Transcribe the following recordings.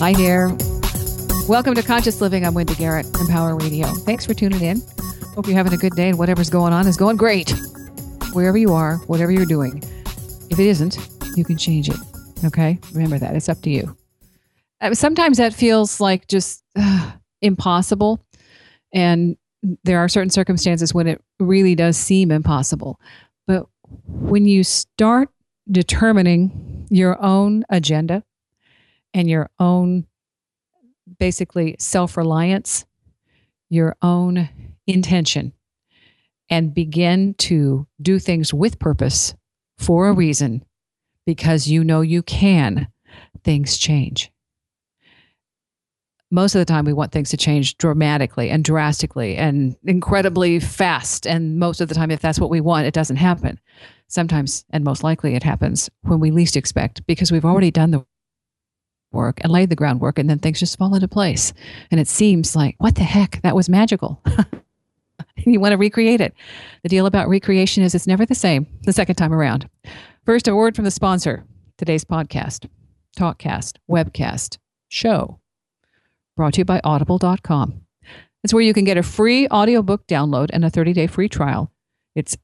Hi there. Welcome to Conscious Living. I'm Wendy Garrett, Empower Radio. Thanks for tuning in. Hope you're having a good day and whatever's going on is going great. Wherever you are, whatever you're doing. If it isn't, you can change it. Okay? Remember that. It's up to you. Sometimes that feels like just impossible. And there are certain circumstances when it really does seem impossible. But when you start determining your own agenda and your own basically self-reliance, your own intention, and begin to do things with purpose for a reason, because you know you can, things change. Most of the time we want things to change dramatically and drastically and incredibly fast. And most of the time, if that's what we want, it doesn't happen. Sometimes, and most likely, it happens when we least expect, because we've already done the work and laid the groundwork, and then things just fall into place. And it seems like, what the heck? That was magical. You want to recreate it. The deal about recreation is it's never the same the second time around. First, a word from the sponsor. Today's podcast, talkcast, webcast, show, brought to you by audible.com. It's where you can get a free audiobook download and a 30-day free trial. It's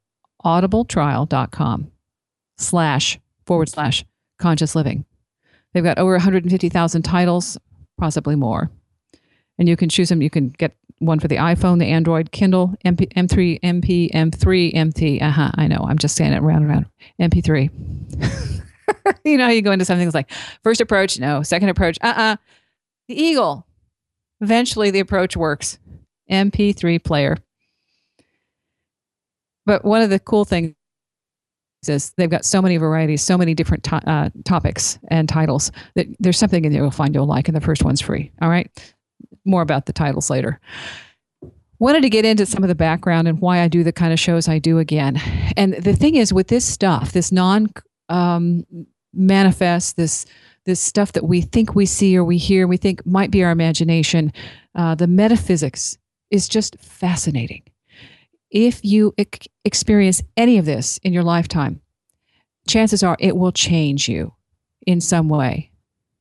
audibletrial.com//conscious living. They've got over 150,000 titles, possibly more. And you can choose them. You can get one for the iPhone, the Android, Kindle, M3, MP, M3, MT. I know. I'm just saying it round and round. MP3. You know, you go into something that's like, first approach, no. Second approach, The Eagle. Eventually, the approach works. MP3 player. But one of the cool things is they've got so many varieties, so many different topics and titles that there's something in there you'll find you'll like, and the first one's free. All right? More about the titles later. Wanted to get into some of the background and why I do the kind of shows I do again. And the thing is, with this stuff, this non-manifest, this stuff that we think we see or we hear, we think might be our imagination, the metaphysics is just fascinating. If you experience any of this in your lifetime, chances are it will change you in some way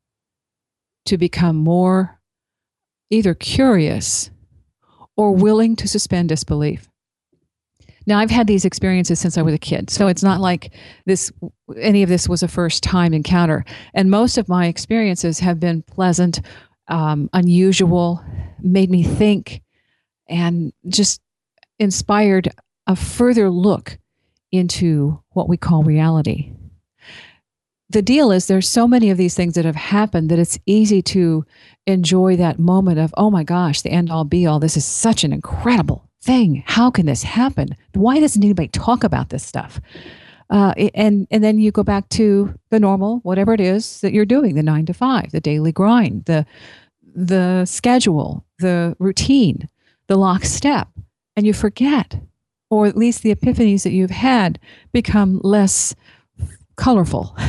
to become more either curious or willing to suspend disbelief. Now, I've had these experiences since I was a kid, so it's not like any of this was a first-time encounter. And most of my experiences have been pleasant, unusual, made me think, and just inspired a further look into what we call reality. The deal is there's so many of these things that have happened that it's easy to enjoy that moment of, oh my gosh, the end all be all. This is such an incredible thing. How can this happen? Why doesn't anybody talk about this stuff? And then you go back to the normal, whatever it is that you're doing, the 9 to 5, the daily grind, the schedule, the routine, the lockstep. And you forget, or at least the epiphanies that you've had become less colorful.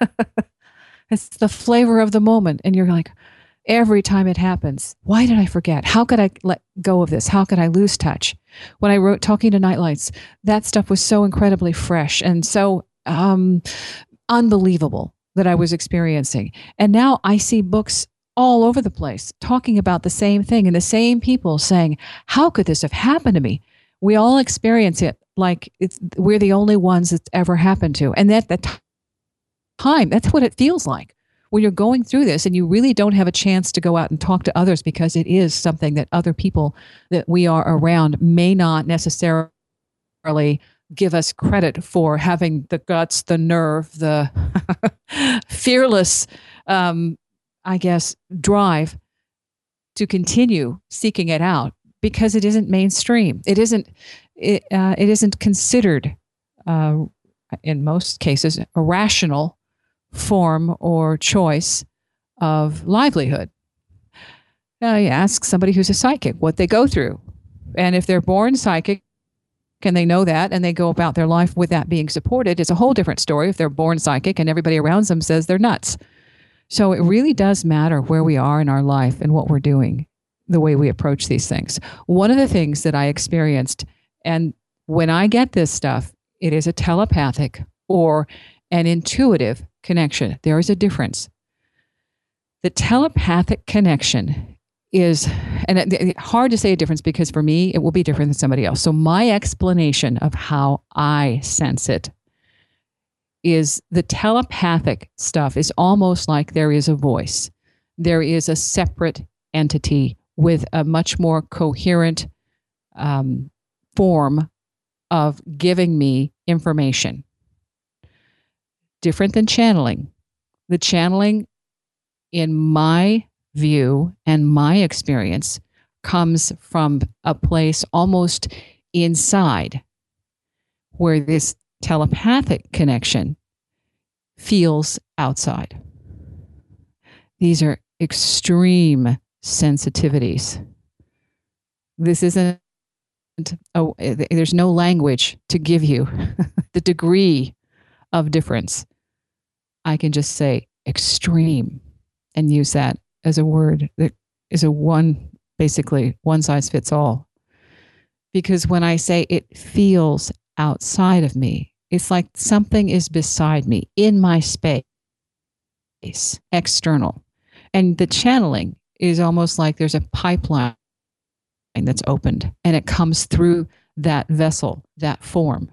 It's the flavor of the moment. And you're like, every time it happens, why did I forget? How could I let go of this? How could I lose touch? When I wrote Talking to Nightlights, that stuff was so incredibly fresh and so unbelievable that I was experiencing. And now I see books all over the place talking about the same thing, and the same people saying, how could this have happened to me? We all experience it like we're the only ones it's ever happened to. And at the time, that's what it feels like when you're going through this and you really don't have a chance to go out and talk to others, because it is something that other people that we are around may not necessarily give us credit for having the guts, the nerve, the fearless drive to continue seeking it out, because it isn't mainstream. It isn't considered, in most cases, a rational form or choice of livelihood. Now, you ask somebody who's a psychic what they go through. And if they're born psychic and they know that and they go about their life with that being supported, it's a whole different story if they're born psychic and everybody around them says they're nuts. So it really does matter where we are in our life and what we're doing, the way we approach these things. One of the things that I experienced, and when I get this stuff, it is a telepathic or an intuitive connection. There is a difference. The telepathic connection is, and hard to say a difference because for me, it will be different than somebody else. So my explanation of how I sense it is the telepathic stuff is almost like there is a voice. There is a separate entity with a much more coherent form of giving me information. Different than channeling. The channeling, in my view and my experience, comes from a place almost inside where this telepathic connection feels outside. These are extreme sensitivities. This isn't, there's no language to give you the degree of difference. I can just say extreme and use that as a word that is basically one size fits all. Because when I say it feels outside of me, it's like something is beside me in my space, external. And the channeling is almost like there's a pipeline that's opened and it comes through that vessel, that form.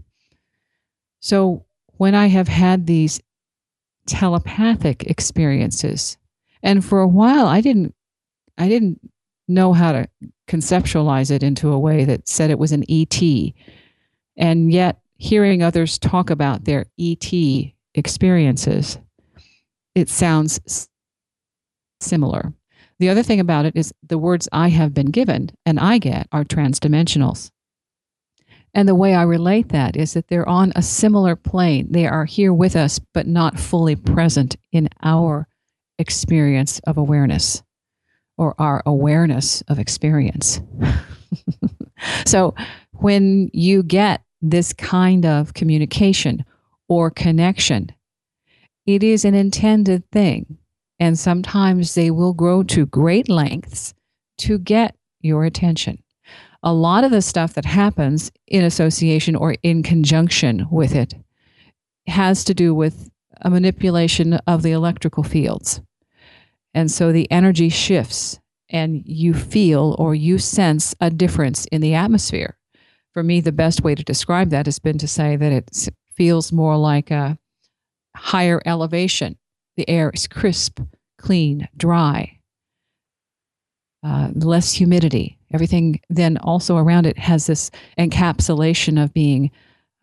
So when I have had these telepathic experiences, and for a while I didn't know how to conceptualize it into a way that said it was an ET. And yet hearing others talk about their ET experiences, it sounds similar. The other thing about it is the words I have been given and I get are transdimensionals. And the way I relate that is that they're on a similar plane. They are here with us, but not fully present in our experience of awareness or our awareness of experience. So when you get this kind of communication or connection, it is an intended thing. And sometimes they will grow to great lengths to get your attention. A lot of the stuff that happens in association or in conjunction with it has to do with a manipulation of the electrical fields. And so the energy shifts and you feel or you sense a difference in the atmosphere. For me, the best way to describe that has been to say that it feels more like a higher elevation. The air is crisp, clean, dry, less humidity. Everything then also around it has this encapsulation of being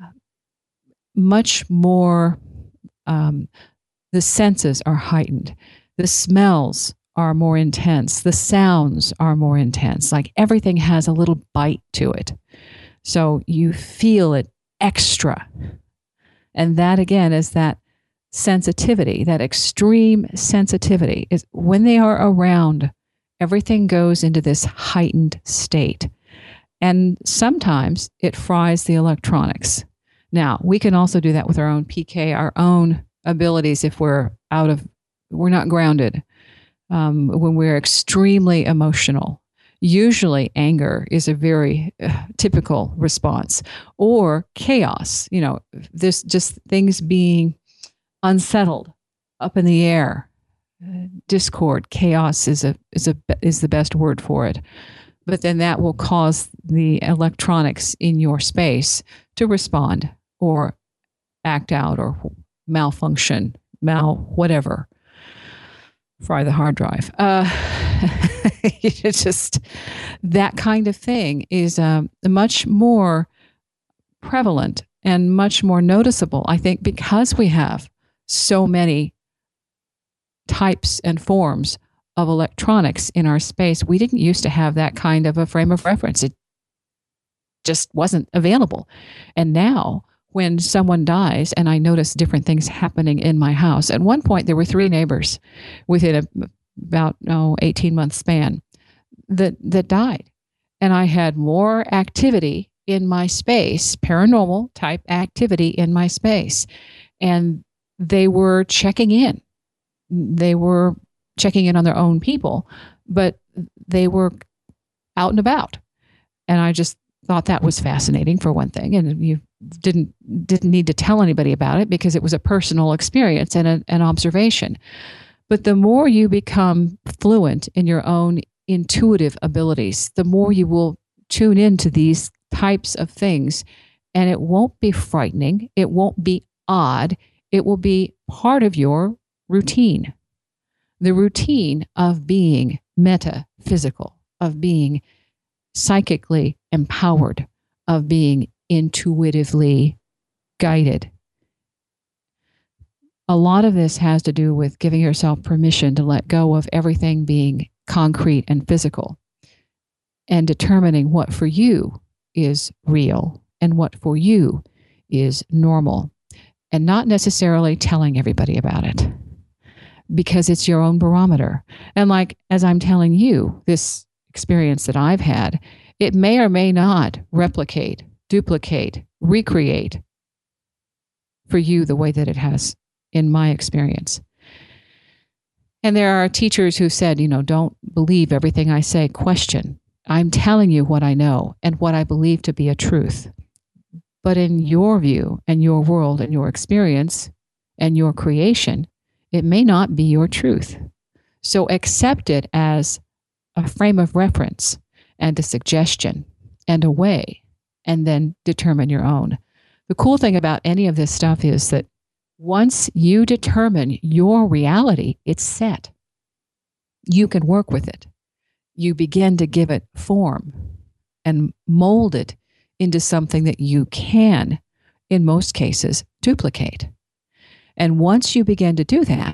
much more, the senses are heightened. The smells are more intense. The sounds are more intense. Like everything has a little bite to it. So you feel it extra. And that again is that sensitivity, that extreme sensitivity is when they are around, everything goes into this heightened state. And sometimes it fries the electronics. Now, we can also do that with our own PK, our own abilities if we're not grounded, when we're extremely emotional. Usually anger is a very typical response, or chaos, this just things being unsettled, up in the air. Discord, chaos is the best word for it. But then that will cause the electronics in your space to respond or act out or malfunction, whatever. Fry the hard drive. It's just that kind of thing is much more prevalent and much more noticeable, I think, because we have so many types and forms of electronics in our space. We didn't used to have that kind of a frame of reference. It just wasn't available. And now when someone dies and I notice different things happening in my house, at one point there were 3 neighbors within about 18-month span that died. And I had more activity in my space, paranormal type activity in my space. And they were checking in. They were checking in on their own people, but they were out and about. And I just thought that was fascinating for one thing. And you didn't need to tell anybody about it because it was a personal experience and an observation. But the more you become fluent in your own intuitive abilities, the more you will tune into these types of things. And it won't be frightening. It won't be odd. It will be part of your routine. The routine of being metaphysical, of being psychically empowered, of being intuitively guided. A lot of this has to do with giving yourself permission to let go of everything being concrete and physical and determining what for you is real and what for you is normal, and not necessarily telling everybody about it because it's your own barometer. And like, as I'm telling you, this experience that I've had, it may or may not replicate, duplicate, recreate for you the way that it has in my experience. And there are teachers who said, don't believe everything I say, question. I'm telling you what I know and what I believe to be a truth. But in your view and your world and your experience and your creation, it may not be your truth. So accept it as a frame of reference and a suggestion and a way, and then determine your own. The cool thing about any of this stuff is that once you determine your reality, it's set. You can work with it. You begin to give it form and mold it into something that you can, in most cases, duplicate. And once you begin to do that,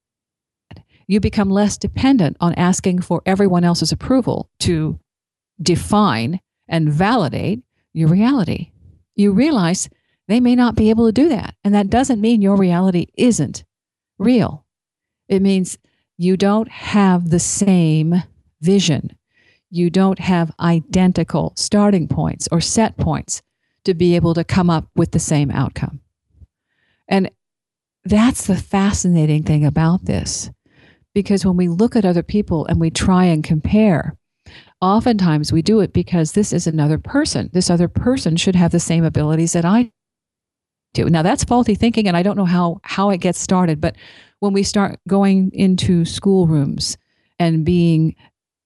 you become less dependent on asking for everyone else's approval to define and validate your reality. You realize they may not be able to do that. And that doesn't mean your reality isn't real. It means you don't have the same vision. You don't have identical starting points or set points to be able to come up with the same outcome. And that's the fascinating thing about this. Because when we look at other people and we try and compare, oftentimes we do it because this is another person. This other person should have the same abilities that I do. Now, that's faulty thinking, and I don't know how it gets started. But when we start going into schoolrooms and being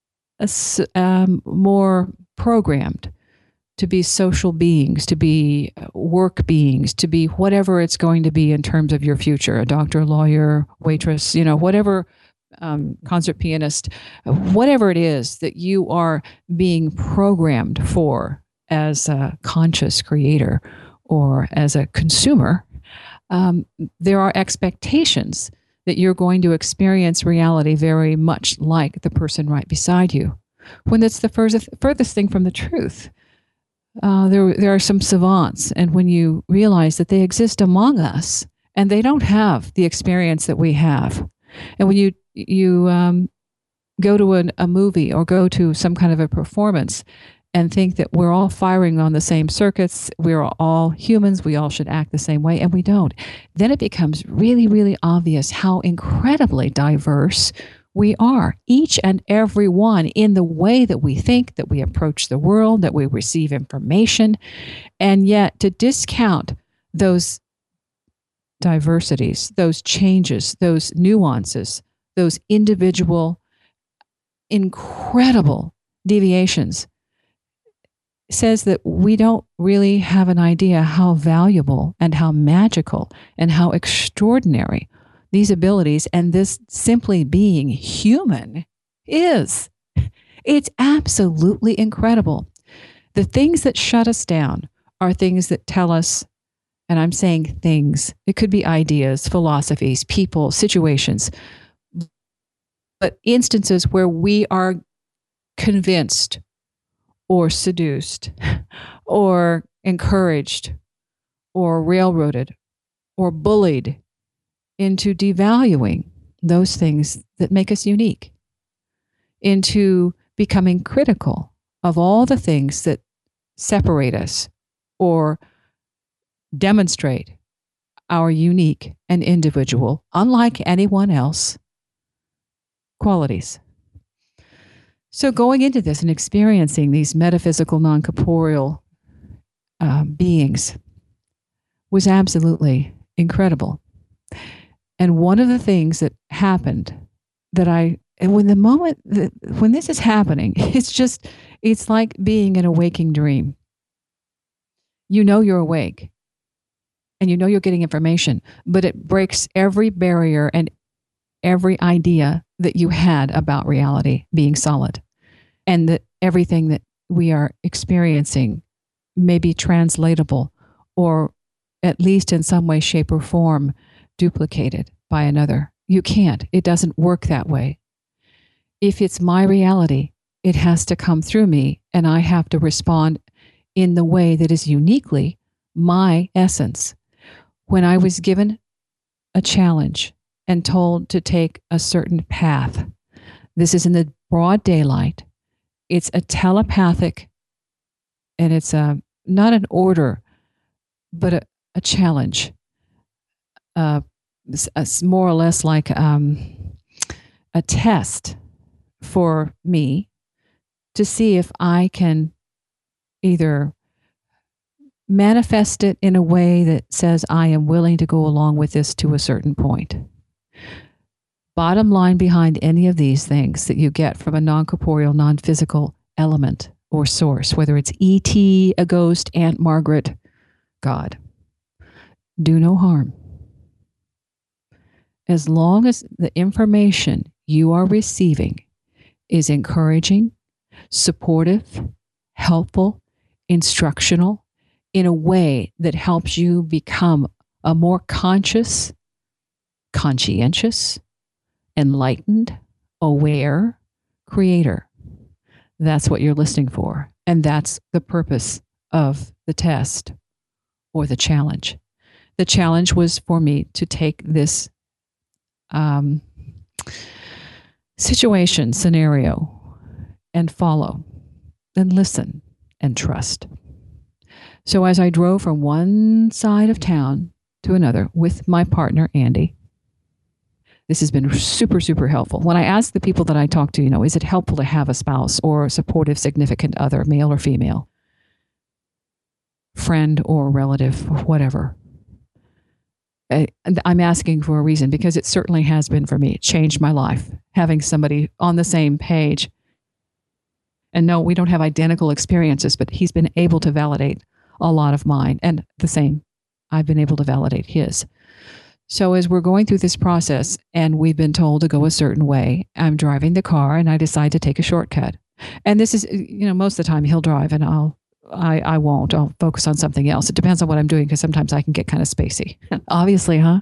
more programmed to be social beings, to be work beings, to be whatever it's going to be in terms of your future, a doctor, lawyer, waitress, whatever, concert pianist, whatever it is that you are being programmed for as a conscious creator or as a consumer, there are expectations that you're going to experience reality very much like the person right beside you, when it's the furthest thing from the truth. There are some savants, and when you realize that they exist among us and they don't have the experience that we have, and when you go to a movie or go to some kind of a performance and think that we're all firing on the same circuits, we're all humans, we all should act the same way, and we don't, then it becomes really, really obvious how incredibly diverse we are, each and every one, in the way that we think, that we approach the world, that we receive information. And yet to discount those diversities, those changes, those nuances, those individual, incredible deviations, says that we don't really have an idea how valuable and how magical and how extraordinary these abilities and this simply being human is. It's absolutely incredible. The things that shut us down are things that tell us, and I'm saying things, it could be ideas, philosophies, people, situations, but instances where we are convinced or seduced or encouraged or railroaded or bullied into devaluing those things that make us unique, into becoming critical of all the things that separate us or demonstrate our unique and individual, unlike anyone else, qualities. So going into this and experiencing these metaphysical, non-corporeal beings was absolutely incredible. And one of the things that happened and when this is happening, it's like being in a waking dream. You know you're awake and you know you're getting information, but it breaks every barrier and every idea that you had about reality being solid, and that everything that we are experiencing may be translatable, or at least in some way, shape, or form duplicated by another. You can't. It doesn't work that way. If it's my reality, it has to come through me, and I have to respond in the way that is uniquely my essence. When I was given a challenge and told to take a certain path, this is in the broad daylight. It's a telepathic, and it's not an order, but a challenge. It's more or less like a test for me to see if I can either manifest it in a way that says I am willing to go along with this to a certain point. Bottom line behind any of these things that you get from a non-corporeal, non-physical element or source, whether it's E.T., a ghost, Aunt Margaret, God, do no harm. As long as the information you are receiving is encouraging, supportive, helpful, instructional, in a way that helps you become a more conscious, conscientious, enlightened, aware creator. That's what you're listening for. And that's the purpose of the test or the challenge. The challenge was for me to take this scenario, and follow and listen and trust. So as I drove from one side of town to another with my partner, Andy, this has been super, super helpful. When I ask the people that I talk to, is it helpful to have a spouse or a supportive significant other, male or female, friend or relative, or whatever? I'm asking for a reason, because it certainly has been for me. It changed my life, having somebody on the same page. And no, we don't have identical experiences, but he's been able to validate a lot of mine, and the same, I've been able to validate his. So as we're going through this process and we've been told to go a certain way, I'm driving the car and I decide to take a shortcut. And this is, most of the time he'll drive and I won't. I'll focus on something else. It depends on what I'm doing, because sometimes I can get kind of spacey. Obviously, huh?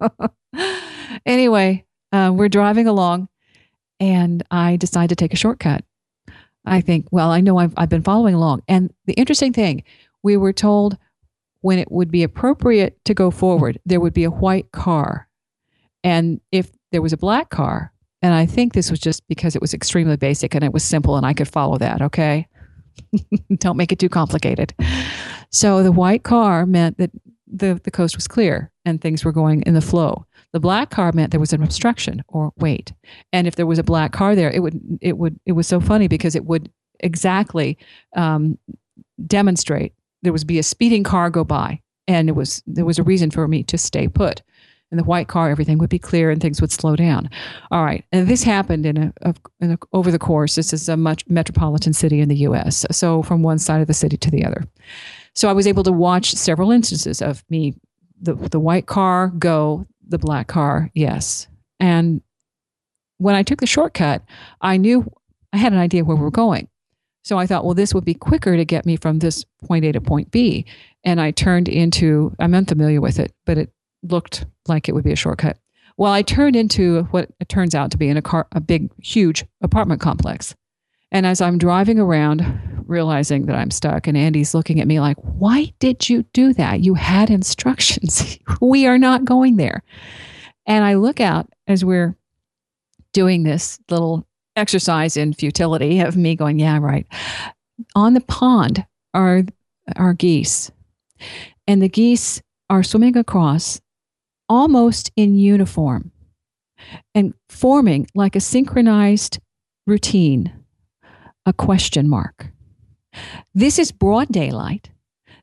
Anyway, we're driving along and I decide to take a shortcut. I think, well, I know I've been following along. And the interesting thing, we were told when it would be appropriate to go forward, there would be a white car. And if there was a black car, and I think this was just because it was extremely basic and it was simple and I could follow that, okay? Don't make it too complicated. So the white car meant that the coast was clear and things were going in the flow. The black car meant there was an obstruction or wait. And if there was a black car there, it was so funny because it would exactly demonstrate. There would be a speeding car go by, and there was a reason for me to stay put. In the white car, everything would be clear and things would slow down. All right, and this happened over the course. This is a much metropolitan city in the U.S. So from one side of the city to the other. So I was able to watch several instances of me, the white car go, the black car, yes. And when I took the shortcut, I had an idea where we were going. So I thought, well, this would be quicker to get me from this point A to point B. And I turned into, I'm unfamiliar with it, but it looked like it would be a shortcut. Well, I turned into what it turns out to be a big, huge apartment complex. And as I'm driving around, realizing that I'm stuck, and Andy's looking at me like, why did you do that? You had instructions. We are not going there. And I look out as we're doing this little exercise in futility of me going, yeah, right. On the pond are geese. And the geese are swimming across almost in uniform and forming like a synchronized routine, a question mark. This is broad daylight.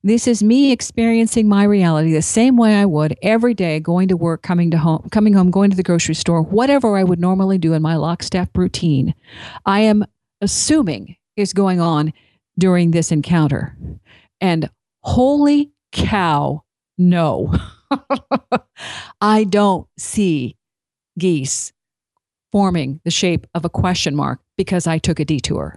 This is me experiencing my reality the same way I would every day, going to work, coming home, going to the grocery store, whatever I would normally do in my lockstep routine. I am assuming is going on during this encounter. And holy cow, no. I don't see geese forming the shape of a question mark because I took a detour.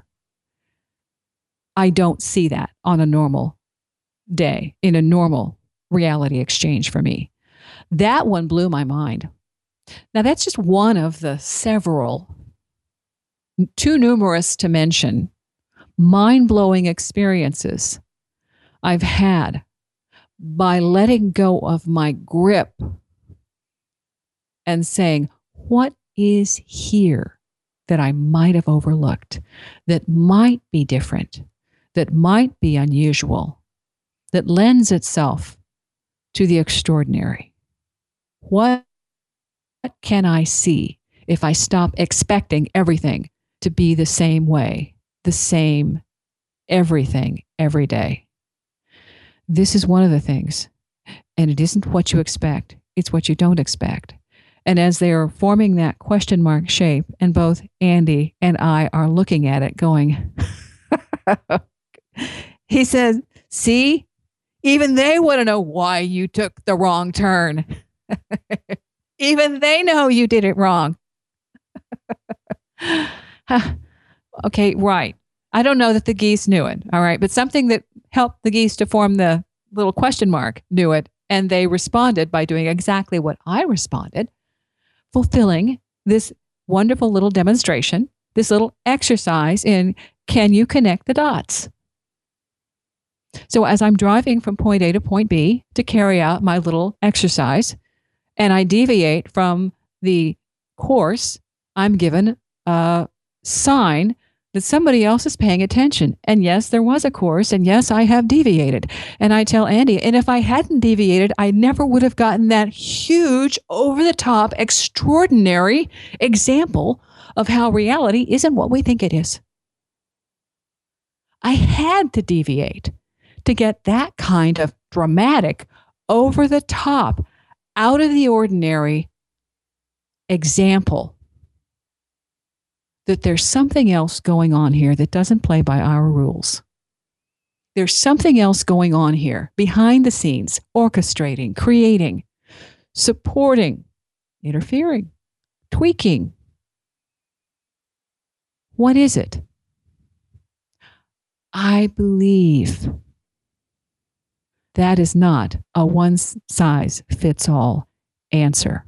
I don't see that on a normal day, in a normal reality exchange for me. That one blew my mind. Now, that's just one of the several, too numerous to mention, mind-blowing experiences I've had by letting go of my grip and saying, what is here that I might have overlooked, that might be different, that might be unusual, that lends itself to the extraordinary? What can I see if I stop expecting everything to be the same way, the same everything every day? This is one of the things. And it isn't what you expect, it's what you don't expect. And as they are forming that question mark shape, and both Andy and I are looking at it going, he says, see, even they want to know why you took the wrong turn. Even they know you did it wrong. Okay, right. I don't know that the geese knew it, all right, but something that helped the geese to form the little question mark knew it, and they responded by doing exactly what I responded, fulfilling this wonderful little demonstration, this little exercise in, can you connect the dots? So as I'm driving from point A to point B to carry out my little exercise, and I deviate from the course, I'm given a sign that somebody else is paying attention. And yes, there was a course, and yes, I have deviated. And I tell Andy, and if I hadn't deviated, I never would have gotten that huge, over-the-top, extraordinary example of how reality isn't what we think it is. I had to deviate to get that kind of dramatic, over-the-top, out of the ordinary example that there's something else going on here that doesn't play by our rules. There's something else going on here behind the scenes, orchestrating, creating, supporting, interfering, tweaking. What is it? I believe that is not a one-size-fits-all answer.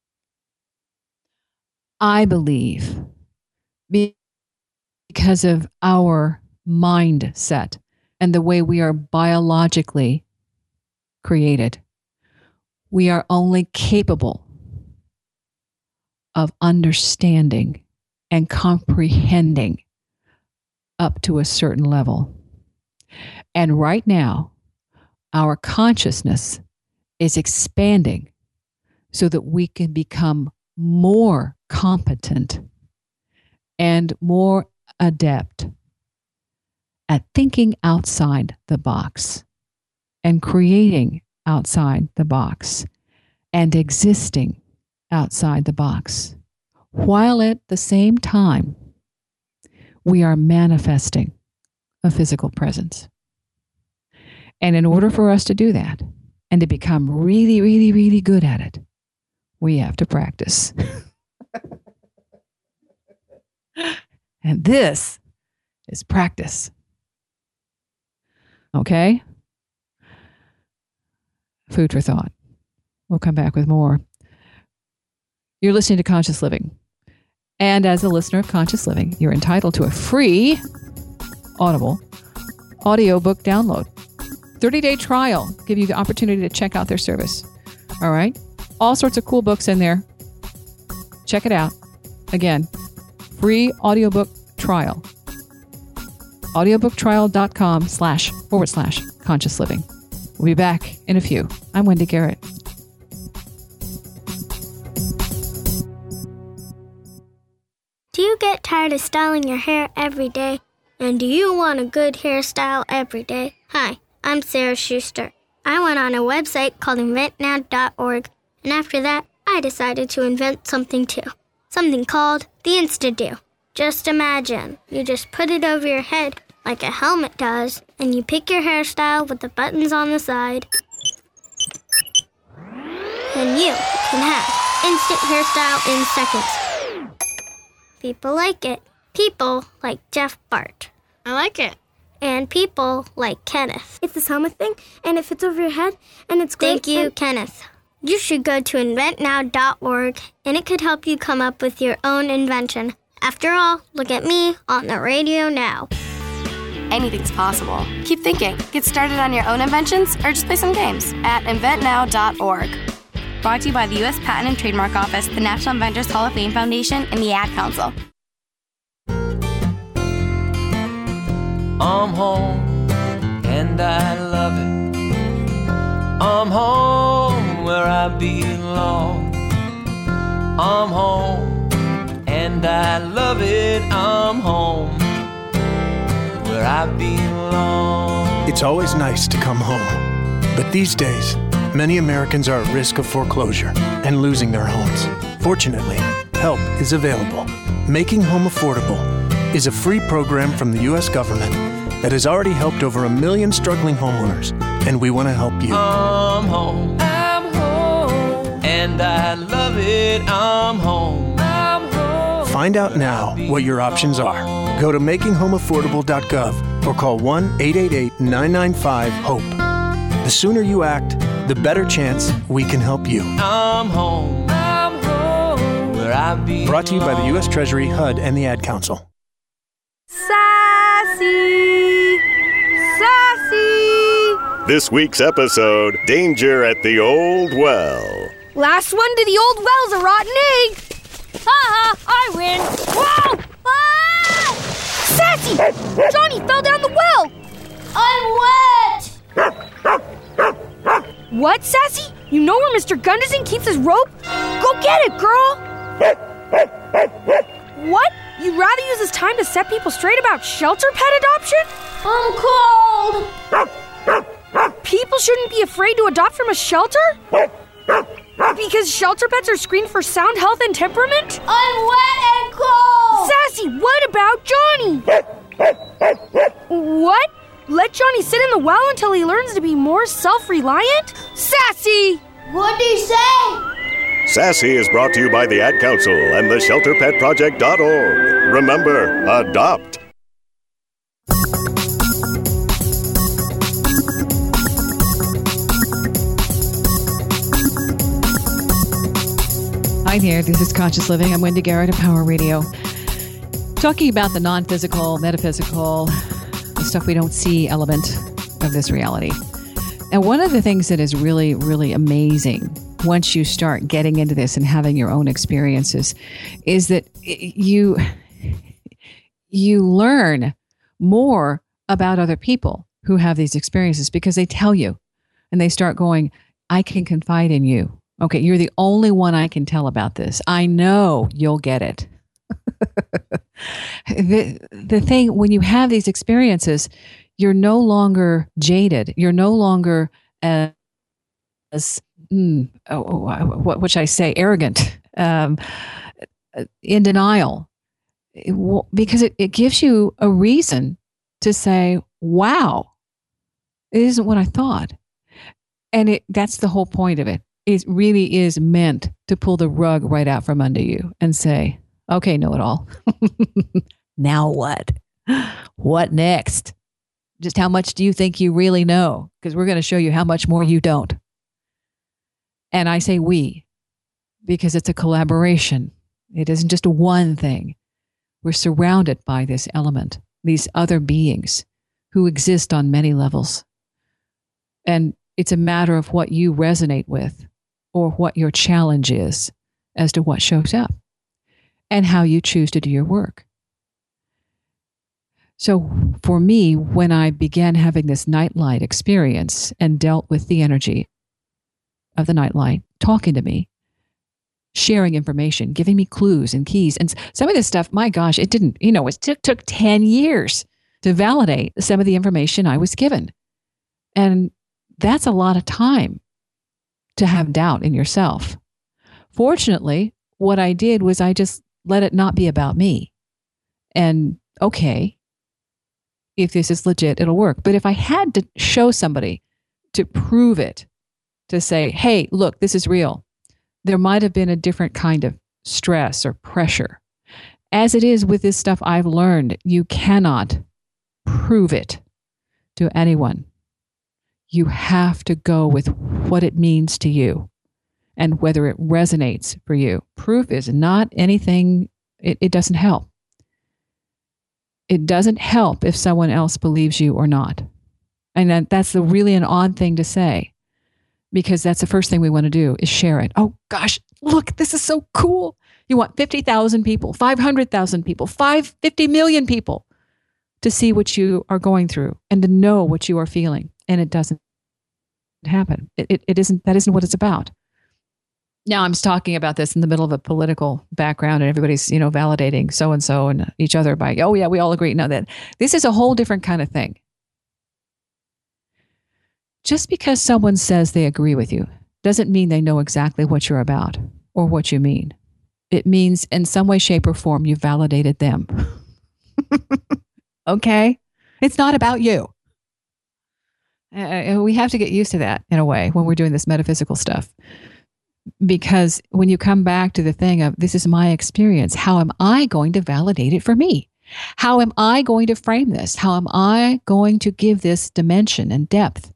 I believe because of our mindset and the way we are biologically created, we are only capable of understanding and comprehending up to a certain level. And right now, our consciousness is expanding so that we can become more competent and more adept at thinking outside the box and creating outside the box and existing outside the box, while at the same time we are manifesting a physical presence. And in order for us to do that and to become really, really, really good at it, we have to practice. And this is practice. Okay? Food for thought. We'll come back with more. You're listening to Conscious Living. And as a listener of Conscious Living, you're entitled to a free Audible audiobook download. 30-day trial. Give you the opportunity to check out their service. All right? All sorts of cool books in there. Check it out. Again, free audiobook trial. audiobooktrial.com//conscious living. We'll be back in a few. I'm Wendy Garrett. Do you get tired of styling your hair every day? And do you want a good hairstyle every day? Hi, I'm Sarah Schuster. I went on a website called inventnow.org, and after that, I decided to invent something too. Something called the Insta-Do. Just imagine, you just put it over your head like a helmet does, and you pick your hairstyle with the buttons on the side, and you can have instant hairstyle in seconds. People like it. People like Jeff Bart. I like it. And people like Kenneth. It's this helmet thing, and it fits over your head, and it's great. Thank you, Kenneth. You should go to inventnow.org, and it could help you come up with your own invention. After all, look at me on the radio now. Anything's possible. Keep thinking. Get started on your own inventions or just play some games at inventnow.org. Brought to you by the U.S. Patent and Trademark Office, the National Inventors Hall of Fame Foundation, and the Ad Council. I'm home, and I love it. I'm home where I belong. I'm home, and I love it. I'm home where I belong. It's always nice to come home. But these days, many Americans are at risk of foreclosure and losing their homes. Fortunately, help is available. Making Home Affordable is a free program from the U.S. government that has already helped over 1 million struggling homeowners, and we want to help you. I'm home, and I love it. I'm home. Find out now what your options are. Go to makinghomeaffordable.gov or call 1-888-995-HOPE. The sooner you act, the better chance we can help you. I'm home, where I belong. Brought to you by the U.S. Treasury, HUD, and the Ad Council. Sassy! Sassy! This week's episode, Danger at the Old Well. Last one to the old well's a rotten egg! Ha! I win! Whoa! Ah! Sassy! Johnny fell down the well! I'm wet! What, Sassy? You know where Mr. Gunderson keeps his rope? Go get it, girl! What? You'd rather use this time to set people straight about shelter pet adoption? I'm cold! People shouldn't be afraid to adopt from a shelter? Because shelter pets are screened for sound health and temperament? I'm wet and cold! Sassy, what about Johnny? What? Let Johnny sit in the well until he learns to be more self-reliant? Sassy! What'd he say? Sassy is brought to you by the Ad Council and the ShelterPetProject.org. Remember, adopt. Hi there, this is Conscious Living. I'm Wendy Garrett of Power Radio. Talking about the non-physical, metaphysical, the stuff we don't see element of this reality. And one of the things that is really, really amazing once you start getting into this and having your own experiences is that you learn more about other people who have these experiences because they tell you and they start going, I can confide in you. Okay, you're the only one I can tell about this. I know you'll get it. The thing, when you have these experiences, you're no longer jaded. You're no longer as what should I say, arrogant, in denial, because it gives you a reason to say, wow, it isn't what I thought. And that's the whole point of it. It really is meant to pull the rug right out from under you and say, okay, know-it-all. Now what? What next? Just how much do you think you really know? Because we're going to show you how much more you don't. And I say we, because it's a collaboration. It isn't just one thing. We're surrounded by this element, these other beings who exist on many levels. And it's a matter of what you resonate with or what your challenge is as to what shows up and how you choose to do your work. So for me, when I began having this nightlight experience and dealt with the energy of the nightlight talking to me, sharing information, giving me clues and keys, and some of this stuff, my gosh, it didn't, it took 10 years to validate some of the information I was given. And that's a lot of time to have doubt in yourself. Fortunately, what I did was I just let it not be about me. And okay, if this is legit, it'll work. But if I had to show somebody to prove it, to say, hey, look, this is real, there might have been a different kind of stress or pressure. As it is with this stuff I've learned, you cannot prove it to anyone. You have to go with what it means to you and whether it resonates for you. Proof is not anything, it doesn't help. It doesn't help if someone else believes you or not. And that's really an odd thing to say, because that's the first thing we want to do is share it. Oh gosh, look, this is so cool. You want 50,000 people, 500,000 people, 50 million people to see what you are going through and to know what you are feeling. And it doesn't happen. It isn't, that isn't what it's about. Now I'm talking about this in the middle of a political background and everybody's, validating so-and-so and each other by, oh yeah, we all agree. No, that this is a whole different kind of thing. Just because someone says they agree with you doesn't mean they know exactly what you're about or what you mean. It means in some way, shape, or form, you validated them. Okay? It's not about you. We have to get used to that in a way when we're doing this metaphysical stuff. Because when you come back to the thing of, this is my experience, how am I going to validate it for me? How am I going to frame this? How am I going to give this dimension and depth?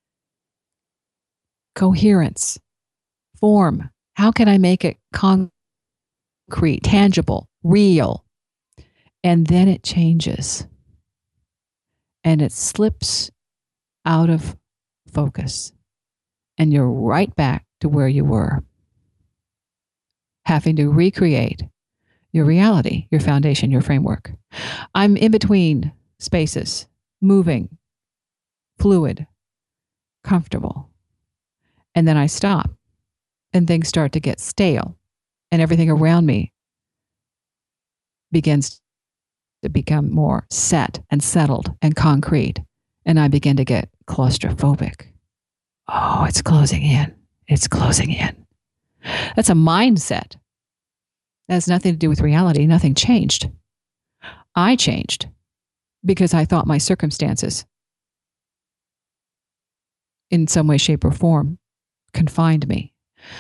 Coherence, form. How can I make it concrete, tangible, real? And then it changes. And it slips out of focus. And you're right back to where you were, having to recreate your reality, your foundation, your framework. I'm in between spaces, moving, fluid, comfortable. And then I stop and things start to get stale and everything around me begins to become more set and settled and concrete. And I begin to get claustrophobic. Oh, it's closing in. It's closing in. That's a mindset. That has nothing to do with reality. Nothing changed. I changed because I thought my circumstances, in some way, shape, or form, confined me.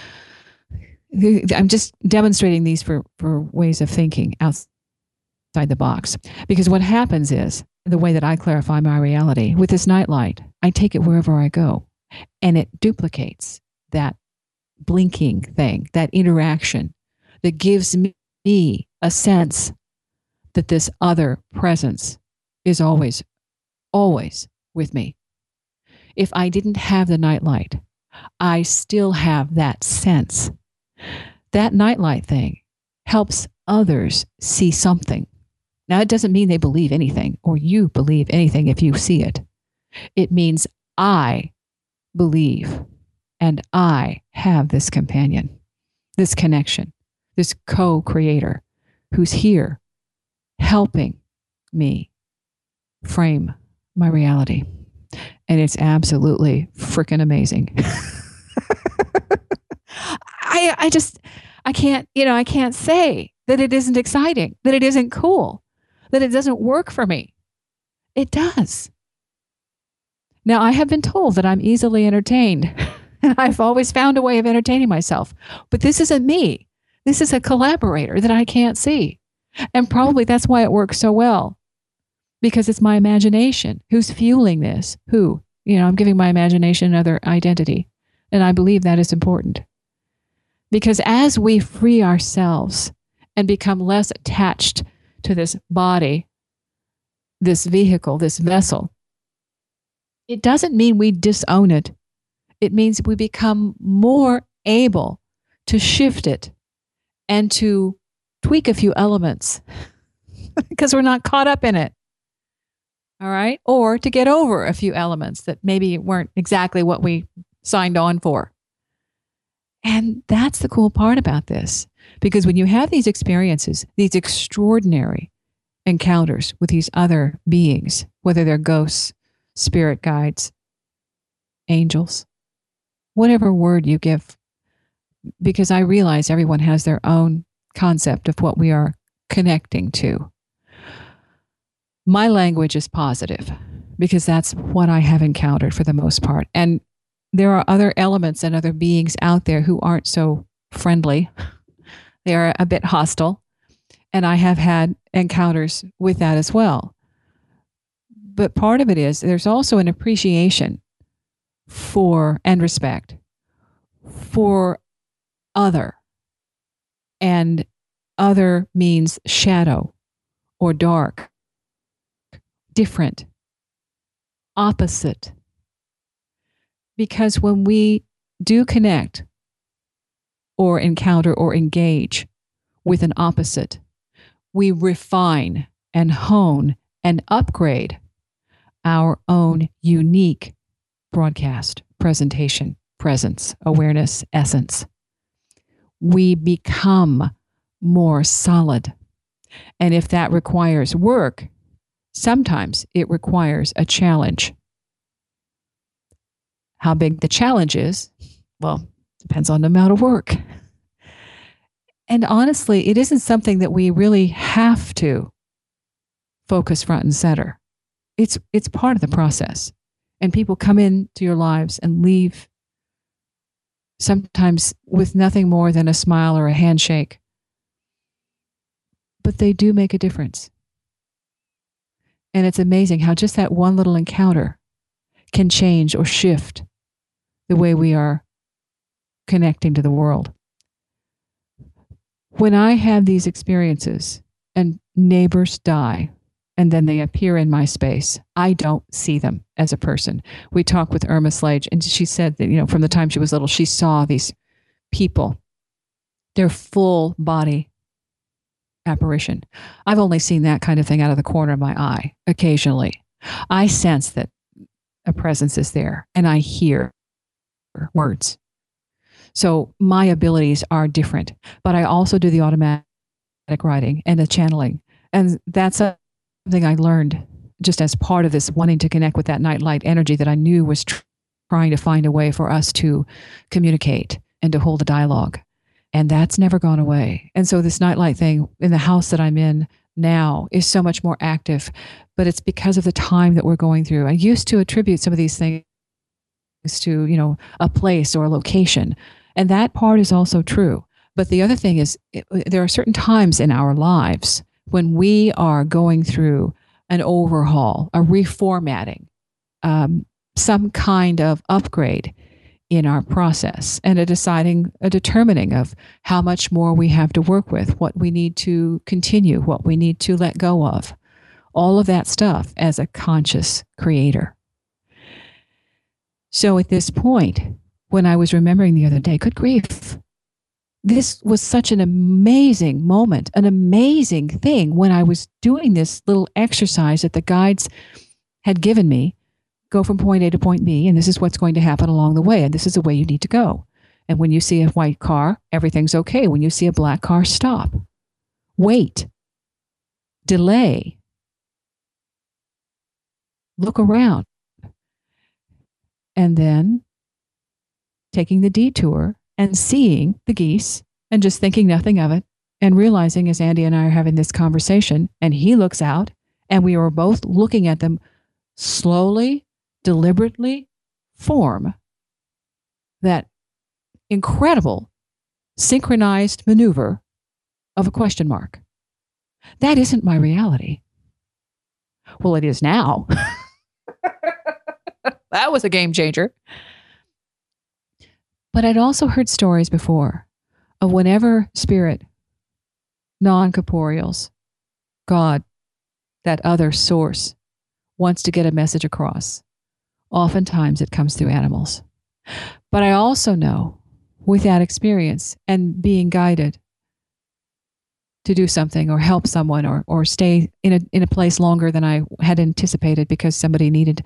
I'm just demonstrating these for ways of thinking outside the box. Because what happens is, the way that I clarify my reality with this nightlight, I take it wherever I go. And it duplicates that blinking thing, that interaction that gives me a sense that this other presence is always, always with me. If I didn't have the nightlight, I still have that sense. That nightlight thing helps others see something. Now, it doesn't mean they believe anything or you believe anything if you see it. It means I believe and I have this companion, this connection, this co-creator who's here helping me frame my reality. And it's absolutely freaking amazing. I can't say that it isn't exciting, that it isn't cool, that it doesn't work for me. It does. Now, I have been told that I'm easily entertained. I've always found a way of entertaining myself. But this isn't me. This is a collaborator that I can't see. And probably that's why it works so well. Because it's my imagination. Who's fueling this? Who? I'm giving my imagination another identity. And I believe that is important. Because as we free ourselves and become less attached to this body, this vehicle, this vessel, it doesn't mean we disown it. It means we become more able to shift it and to tweak a few elements because we're not caught up in it. All right? Or to get over a few elements that maybe weren't exactly what we signed on for. And that's the cool part about this. Because when you have these experiences, these extraordinary encounters with these other beings, whether they're ghosts, spirit guides, angels, whatever word you give, because I realize everyone has their own concept of what we are connecting to. My language is positive because that's what I have encountered for the most part. And there are other elements and other beings out there who aren't so friendly. They are a bit hostile. And I have had encounters with that as well. But part of it is there's also an appreciation for and respect for other. And other means shadow or dark, different, opposite. Because when we do connect or encounter or engage with an opposite, we refine and hone and upgrade our own unique broadcast, presentation, presence, awareness, essence. We become more solid. And if that requires work, sometimes it requires a challenge. How big the challenge is, well, depends on the amount of work. And honestly, it isn't something that we really have to focus front and center. It's part of the process. And people come into your lives and leave sometimes with nothing more than a smile or a handshake. But they do make a difference. And it's amazing how just that one little encounter can change or shift the way we are connecting to the world. When I have these experiences and neighbors die, and then they appear in my space, I don't see them as a person. We talked with Irma Slage, and she said that, from the time she was little, she saw these people, their full body apparition. I've only seen that kind of thing out of the corner of my eye occasionally. I sense that a presence is there, and I hear words. So my abilities are different, but I also do the automatic writing and the channeling. And that's something I learned just as part of this wanting to connect with that nightlight energy that I knew was trying to find a way for us to communicate and to hold a dialogue. And that's never gone away. And so this nightlight thing in the house that I'm in now is so much more active, but it's because of the time that we're going through. I used to attribute some of these things to, a place or a location. And that part is also true. But the other thing is there are certain times in our lives when we are going through an overhaul, a reformatting, some kind of upgrade in our process, and a determining of how much more we have to work with, what we need to continue, what we need to let go of, all of that stuff as a conscious creator. So at this point, when I was remembering the other day, good grief, this was such an amazing moment, an amazing thing when I was doing this little exercise that the guides had given me. Go from point A to point B, and this is what's going to happen along the way, and this is the way you need to go. And when you see a white car, everything's okay. When you see a black car, stop. Wait. Delay. Look around. And then taking the detour and seeing the geese and just thinking nothing of it and realizing as Andy and I are having this conversation and he looks out and we were both looking at them slowly, deliberately form that incredible synchronized maneuver of a question mark. That isn't my reality. Well, it is now. That was a game changer. But I'd also heard stories before of whenever spirit, non-corporeals, God, that other source, wants to get a message across, oftentimes it comes through animals. But I also know, with that experience and being guided to do something or help someone or stay in a place longer than I had anticipated because somebody needed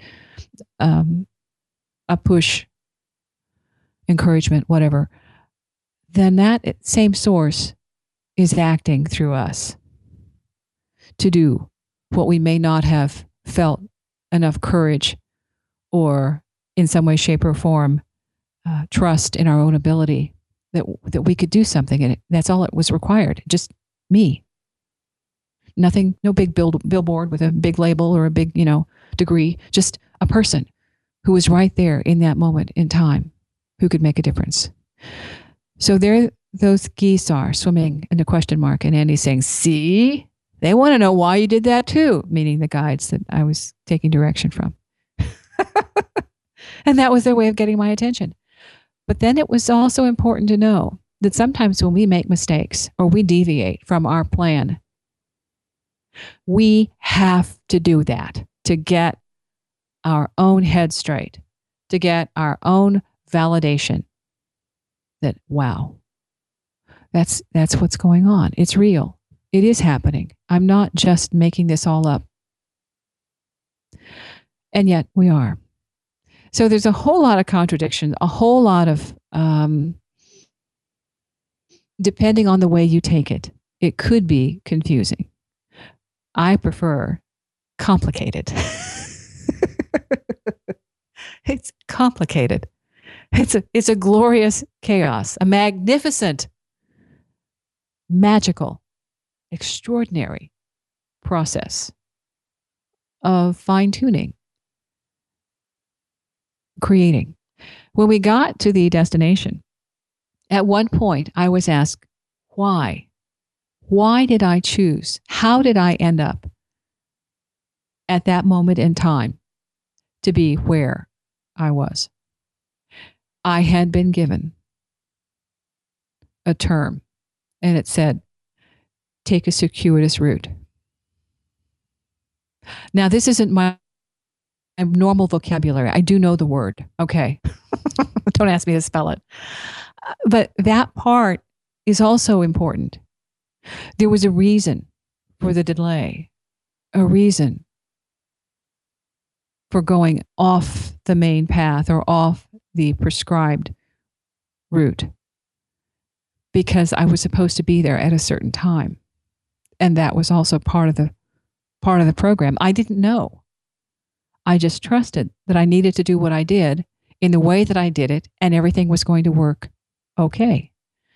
a push, encouragement, whatever, then that same source is acting through us to do what we may not have felt enough courage or in some way, shape, or form, trust in our own ability that we could do something. And that's all it was required. Just me. Nothing, no big billboard with a big label or a big, degree. Just a person who was right there in that moment in time who could make a difference. So there those geese are swimming in a question mark. And Andy's saying, see, they want to know why you did that too, meaning the guides that I was taking direction from. And that was their way of getting my attention. But then it was also important to know that sometimes when we make mistakes or we deviate from our plan, we have to do that to get our own head straight, to get our own validation that, wow, that's what's going on. It's real. It is happening. I'm not just making this all up. And yet we are. So there's a whole lot of contradictions, a whole lot of, depending on the way you take it, it could be confusing. I prefer complicated. It's complicated. It's a glorious chaos, a magnificent, magical, extraordinary process of fine-tuning, creating. When we got to the destination, at one point I was asked, why? Why did I choose? How did I end up at that moment in time to be where I was? I had been given a term, and it said, take a circuitous route. Now, this isn't my normal vocabulary. I do know the word. Okay. Don't ask me to spell it. But that part is also important. There was a reason for the delay, a reason for going off the main path or off the prescribed route, because I was supposed to be there at a certain time. And that was also part of the program. I didn't know. I just trusted that I needed to do what I did in the way that I did it, and everything was going to work okay.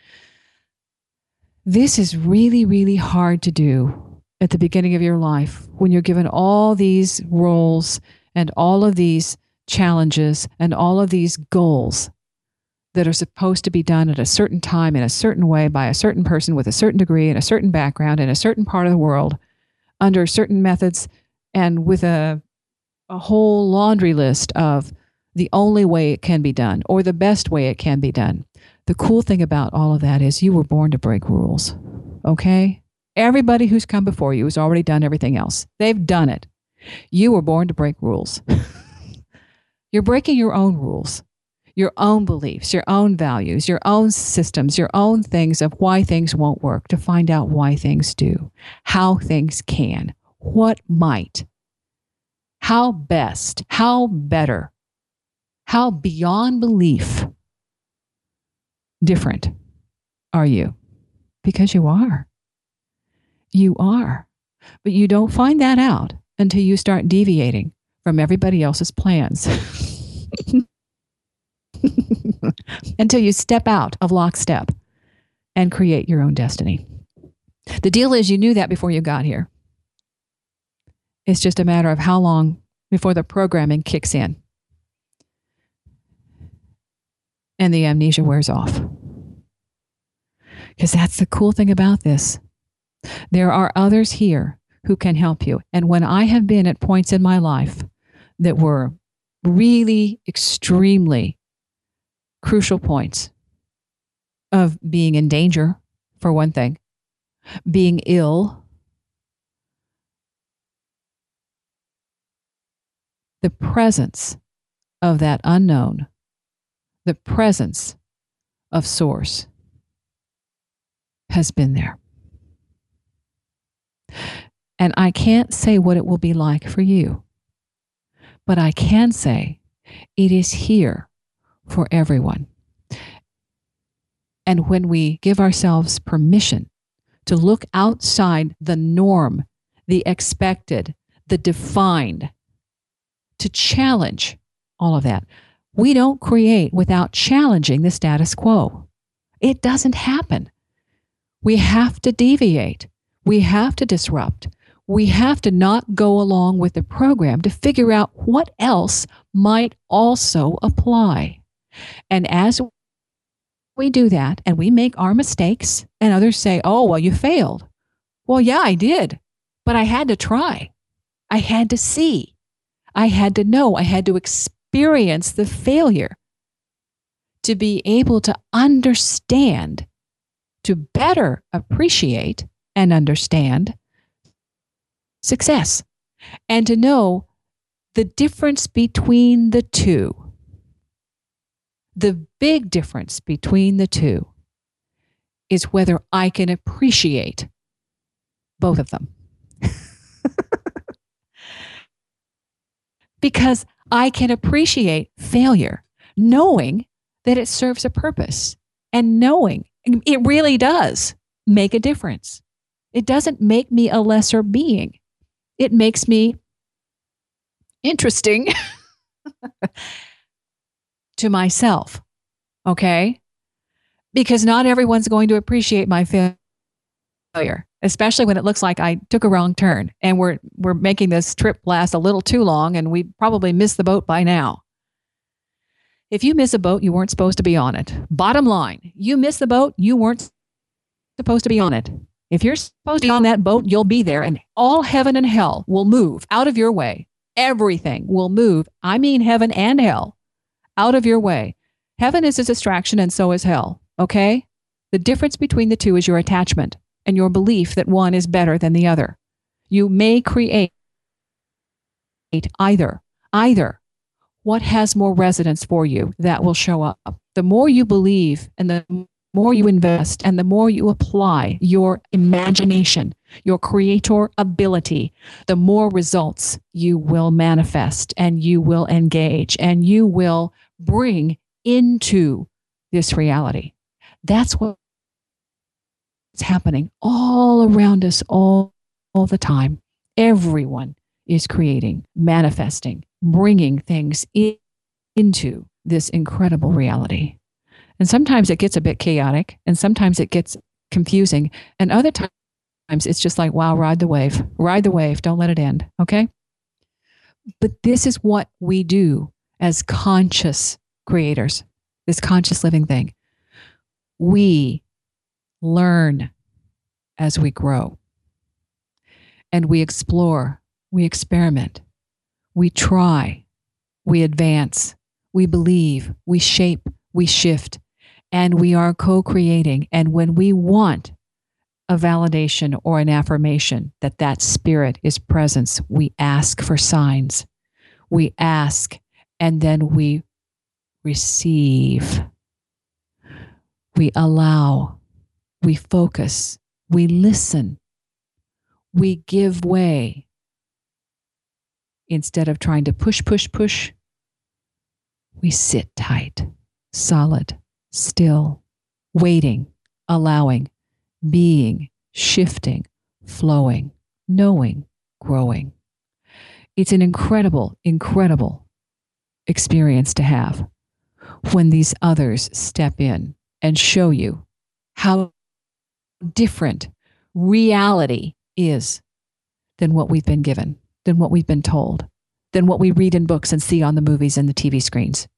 This is really, really hard to do at the beginning of your life when you're given all these roles and all of these challenges and all of these goals that are supposed to be done at a certain time in a certain way by a certain person with a certain degree and a certain background in a certain part of the world under certain methods and with a whole laundry list of the only way it can be done or the best way it can be done. The cool thing about all of that is you were born to break rules, okay? Everybody who's come before you has already done everything else. They've done it. You were born to break rules. You're breaking your own rules, your own beliefs, your own values, your own systems, your own things of why things won't work to find out why things do, how things can, what might, how best, how better, how beyond belief different are you? Because you are. You are. But you don't find that out until you start deviating from everybody else's plans. Until you step out of lockstep and create your own destiny. The deal is you knew that before you got here. It's just a matter of how long before the programming kicks in and the amnesia wears off. Because that's the cool thing about this. There are others here who can help you. And when I have been at points in my life that were really extremely crucial points of being in danger, for one thing, being ill, the presence of that unknown, the presence of Source has been there. And I can't say what it will be like for you, but I can say it is here for everyone. And when we give ourselves permission to look outside the norm, the expected, the defined, to challenge all of that, We don't create without challenging the status quo. It doesn't happen. We have to deviate. We have to disrupt. We have to not go along with the program to figure out what else might also apply. And as we do that and we make our mistakes and others say, oh, well, you failed. Well, yeah, I did, but I had to try. I had to see. I had to know. I had to experience the failure to be able to understand, to better appreciate and understand success, and to know the difference between the two. The big difference between the two is whether I can appreciate both of them. Because I can appreciate failure, knowing that it serves a purpose and knowing it really does make a difference. It doesn't make me a lesser being. It makes me interesting to myself, okay? Because not everyone's going to appreciate my failure, especially when it looks like I took a wrong turn and we're making this trip last a little too long and we probably missed the boat by now. If you miss a boat, you weren't supposed to be on it. Bottom line, you miss the boat, you weren't supposed to be on it. If you're supposed to be on that boat, you'll be there, and all heaven and hell will move out of your way. Everything will move, I mean heaven and hell, out of your way. Heaven is a distraction and so is hell, okay? The difference between the two is your attachment and your belief that one is better than the other. You may create either. What has more resonance for you, that will show up. The more you believe and the more you invest and the more you apply your imagination, your creator ability, the more results you will manifest and you will engage and you will bring into this reality. That's what's happening all around us all the time. Everyone is creating, manifesting, bringing things into this incredible reality. And sometimes it gets a bit chaotic, and sometimes it gets confusing, and other times it's just like, wow, ride the wave, don't let it end, okay? But this is what we do as conscious creators, this conscious living thing. We learn as we grow, and we explore, we experiment, we try, we advance, we believe, we shape, we shift, and we are co-creating. And when we want a validation or an affirmation that that spirit is present, we ask for signs. We ask, and then we receive. We allow. We focus. We listen. We give way. Instead of trying to push, we sit tight, solid, still, waiting, allowing, being, shifting, flowing, knowing, growing. It's an incredible, incredible experience to have when these others step in and show you how different reality is than what we've been given, than what we've been told, than what we read in books and see on the movies and the TV screens.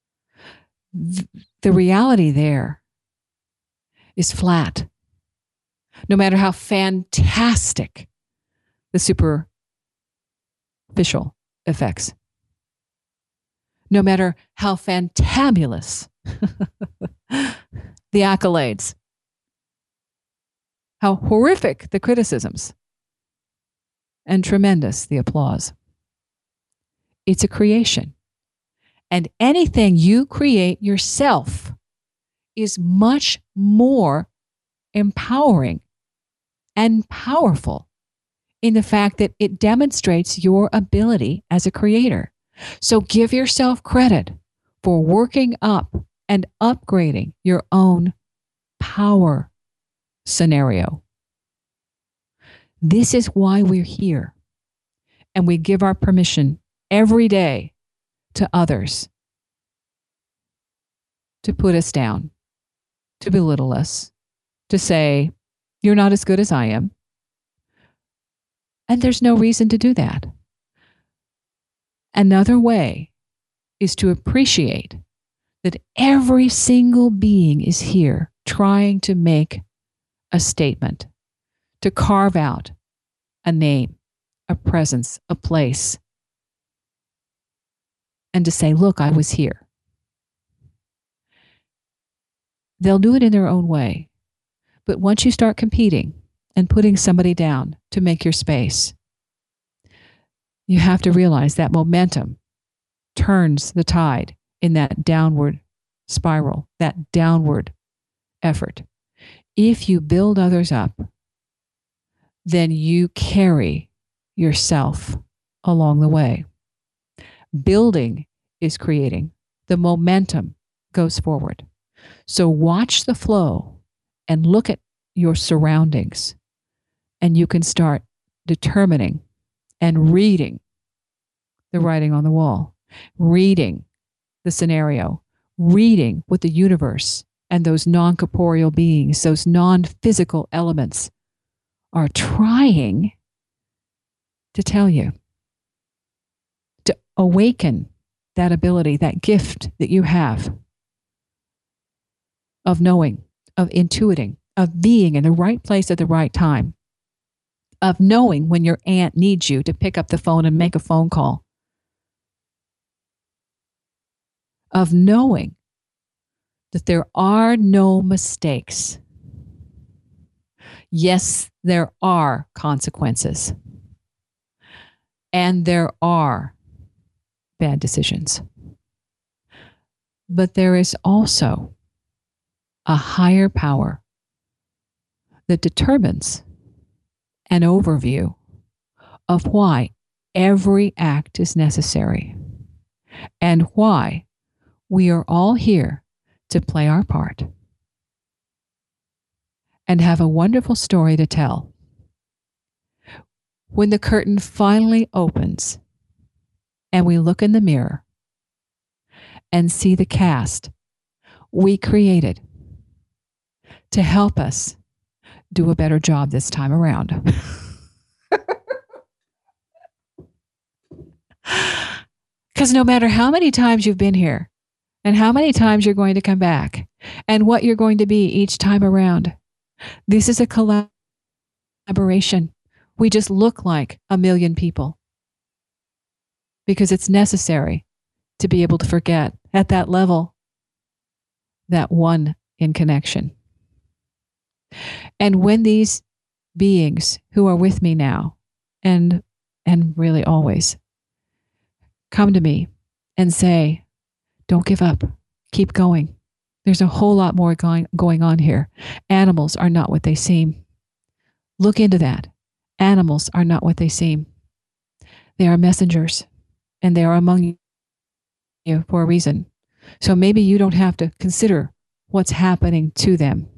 The reality there is flat. No matter how fantastic the superficial effects, no matter how fantabulous the accolades, how horrific the criticisms, and tremendous the applause. It's a creation. And anything you create yourself is much more empowering and powerful in the fact that it demonstrates your ability as a creator. So give yourself credit for working up and upgrading your own power scenario. This is why we're here. And we give our permission every day to others to put us down, to belittle us, to say, you're not as good as I am. And there's no reason to do that. Another way is to appreciate that every single being is here trying to make a statement, to carve out a name, a presence, a place, and to say, look, I was here. They'll do it in their own way. But once you start competing and putting somebody down to make your space, you have to realize that momentum turns the tide in that downward spiral, that downward effort. If you build others up, then you carry yourself along the way. Building is creating. The momentum goes forward. So watch the flow and look at your surroundings, and you can start determining and reading the writing on the wall, reading the scenario, reading what the universe and those non-corporeal beings, those non-physical elements are trying to tell you, to awaken that ability, that gift that you have of knowing, of intuiting, of being in the right place at the right time, of knowing when your aunt needs you to pick up the phone and make a phone call, of knowing that there are no mistakes. Yes, there are consequences, and there are bad decisions. But there is also a higher power that determines an overview of why every act is necessary and why we are all here to play our part and have a wonderful story to tell. When the curtain finally opens and we look in the mirror and see the cast we created to help us do a better job this time around. Because no matter how many times you've been here and how many times you're going to come back and what you're going to be each time around, this is a collaboration. We just look like a million people because it's necessary to be able to forget at that level that one in connection. And when these beings who are with me now and really always come to me and say, don't give up, keep going. There's a whole lot more going on here. Animals are not what they seem. Look into that. Animals are not what they seem. They are messengers, and they are among you for a reason. So maybe you don't have to consider what's happening to them.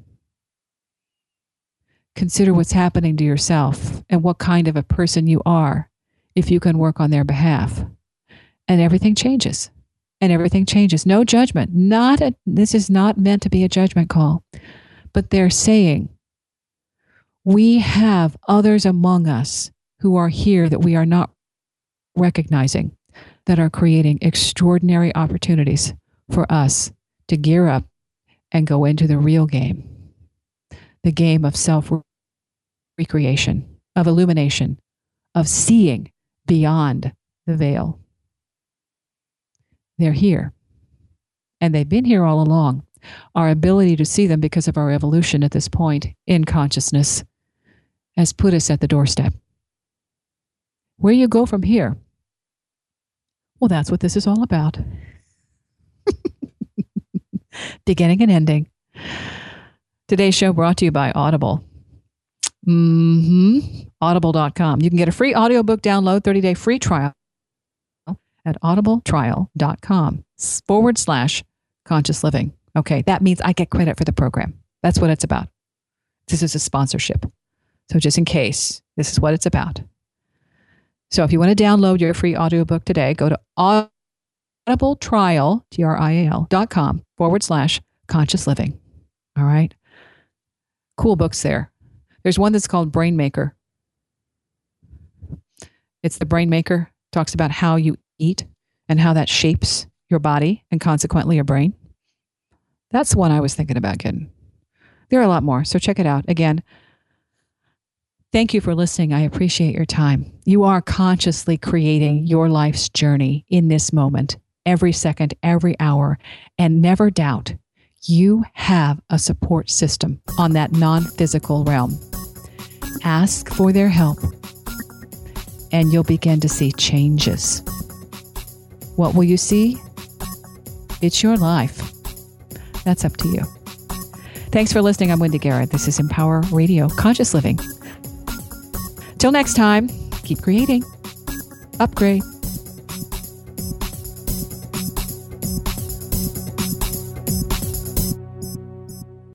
Consider what's happening to yourself and what kind of a person you are if you can work on their behalf. And everything changes. And everything changes. No judgment. This is not meant to be a judgment call. But they're saying, we have others among us who are here that we are not recognizing, that are creating extraordinary opportunities for us to gear up and go into the real game. The game of self-recreation, of illumination, of seeing beyond the veil. They're here. And they've been here all along. Our ability to see them because of our evolution at this point in consciousness has put us at the doorstep. Where you go from here? Well, that's what this is all about. Beginning and ending. Today's show brought to you by Audible. Audible.com. You can get a free audiobook download, 30-day free trial at audibletrial.com/conscious living. Okay, that means I get credit for the program. That's what it's about. This is a sponsorship. So just in case, this is what it's about. So if you want to download your free audiobook today, go to audibletrial.com /conscious living. All right. Cool books there. There's one that's called Brain Maker. It's the Brain Maker. Talks about how you eat and how that shapes your body and consequently your brain. That's the one I was thinking about getting. There are a lot more, so check it out. Again, thank you for listening. I appreciate your time. You are consciously creating your life's journey in this moment, every second, every hour, and never doubt you have a support system on that non-physical realm. Ask for their help, and you'll begin to see changes. What will you see? It's your life. That's up to you. Thanks for listening. I'm Wendy Garrett. This is Empower Radio, Conscious Living. Till next time, keep creating. Upgrade.